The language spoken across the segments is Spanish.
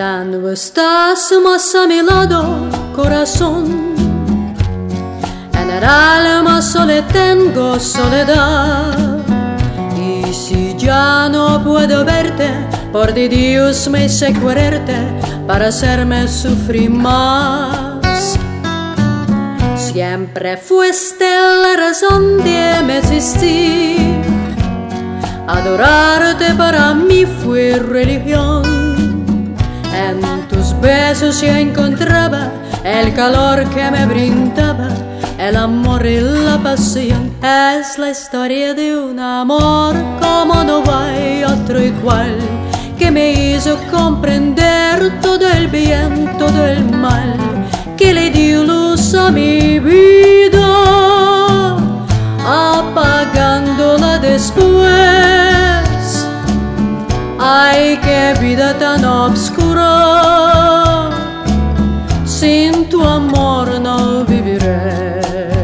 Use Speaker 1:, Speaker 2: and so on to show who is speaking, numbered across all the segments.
Speaker 1: Ya no estás más a mi lado, corazón. En el alma solo tengo soledad. Y si ya no puedo verte, por de Dios me hice quererte para hacerme sufrir más. Siempre fuiste la razón de mi existir. Adorarte para mí fue religión. En tus besos yo encontraba el calor que me brindaba, el amor y la pasión. Es la historia de un amor como no hay otro igual, que me hizo comprender todo el bien, todo el mal, que le dio luz a mi vida, apagándola después. Ay, qué vida tan obscura, sin tu amor no viviré.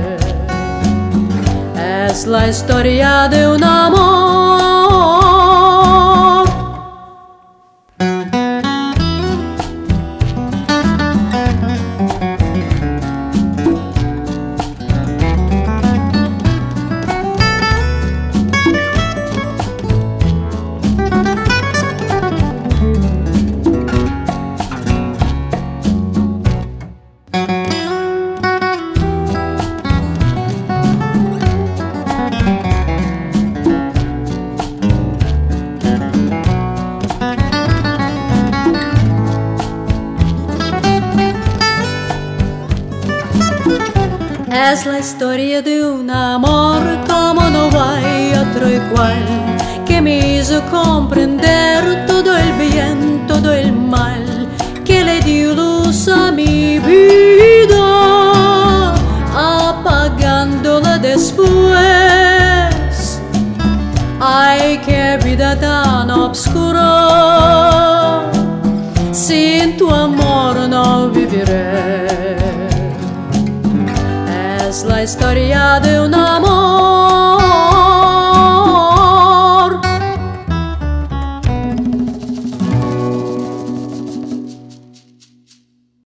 Speaker 1: Es la historia de un amor. Es la historia de un amor como no hay otro igual, que me hizo comprender todo el bien, todo el mal, que le dio luz a mi vida, apagándola después. Ay, qué vida tan obscura, sin tu amor no viviré. Es la historia de un amor.